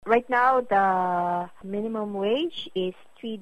Right now, the minimum wage is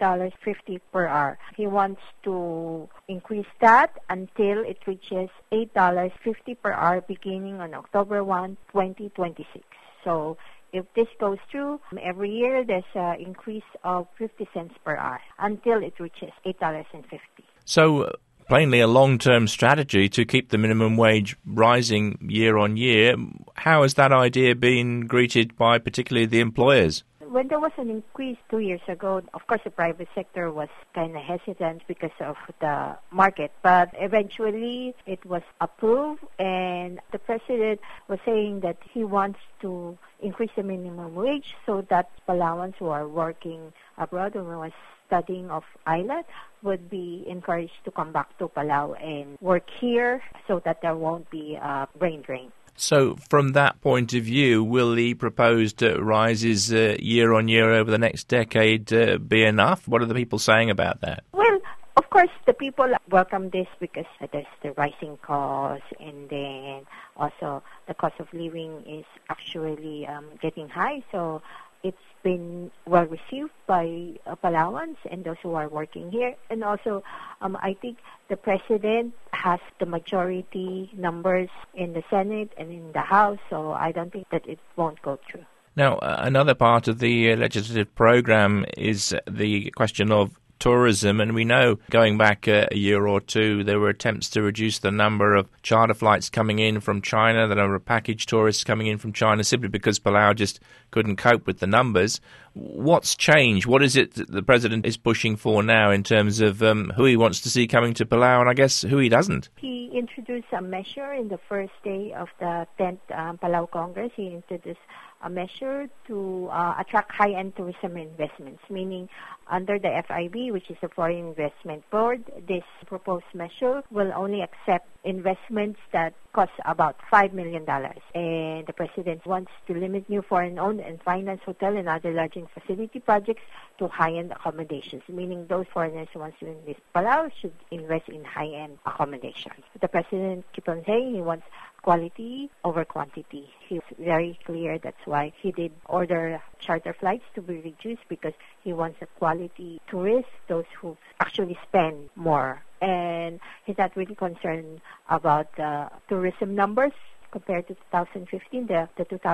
$3.50 per hour. He wants to increase that until it reaches $8.50 per hour beginning on October 1, 2026. So if this goes through, every year there's an increase of 50 cents per hour until it reaches $8.50. So plainly a long-term strategy to keep the minimum wage rising year on year. How has that idea been greeted by particularly the employers? When there was an increase 2 years ago, of course the private sector was kind of hesitant because of the market, but eventually it was approved, and the president was saying that he wants to increase the minimum wage so that Palauans who are working abroad or was studying of IELTS would be encouraged to come back to Palau and work here so that there won't be a brain drain. So from that point of view, will the proposed rises year on year over the next decade be enough? What are the people saying about that? Well, of course, the people welcome this because there's the rising cost, and then also the cost of living is actually getting high. So it's been well received by Palauans and those who are working here. And also, I think the president has the majority numbers in the Senate and in the House, so I don't think that it won't go through. Now, another part of the legislative program is the question of tourism, and we know going back a year or two there were attempts to reduce the number of charter flights coming in from China, the number of package tourists coming in from China, simply because Palau just couldn't cope with the numbers. What's changed? What is it that the president is pushing for now in terms of who he wants to see coming to Palau, and I guess who he doesn't? He introduced a measure in the first day of the 10th Palau Congress. He introduced a measure to attract high-end tourism investments, meaning under the FIB, which is the Foreign Investment Board, this proposed measure will only accept investments that cost about $5 million. And the president wants to limit new foreign-owned and financed hotel and other lodging facility projects to high-end accommodations, meaning those foreigners who want to invest in Palau should invest in high-end accommodations. The president keeps on saying he wants quality over quantity. He's very clear. That's why he did order charter flights to be reduced, because he wants a quality tourist, those who actually spend more. And he's not really concerned about the tourism numbers compared to 2015. The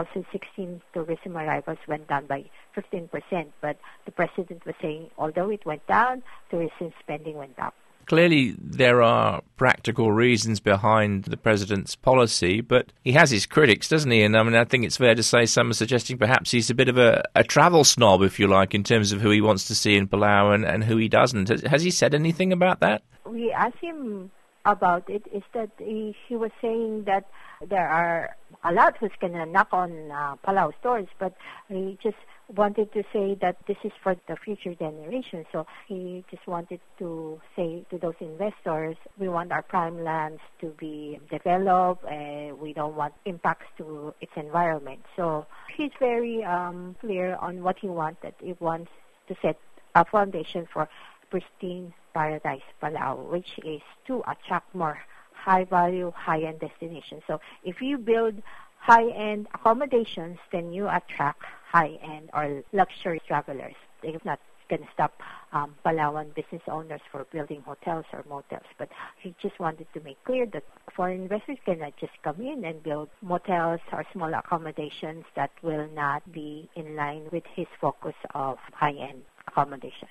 2016 tourism arrivals went down by 15%, but the president was saying although it went down, tourism spending went up. Clearly, there are practical reasons behind the president's policy, but he has his critics, doesn't he? And I mean, I think it's fair to say some are suggesting perhaps he's a bit of a travel snob, if you like, in terms of who he wants to see in Palau and who he doesn't. Has he said anything about that? We asked him about it, is that he was saying that there are a lot who's going to knock on Palau stores, but he just wanted to say that this is for the future generation. So he just wanted to say to those investors, we want our prime lands to be developed, and we don't want impacts to its environment. So he's very clear on what he wanted. He wants to set a foundation for pristine paradise Palau, which is to attract more high-value, high-end destinations. So if you build high-end accommodations, then you attract high-end or luxury travelers. They're not going to stop Palauan business owners for building hotels or motels. But he just wanted to make clear that foreign investors cannot just come in and build motels or small accommodations that will not be in line with his focus of high-end accommodation.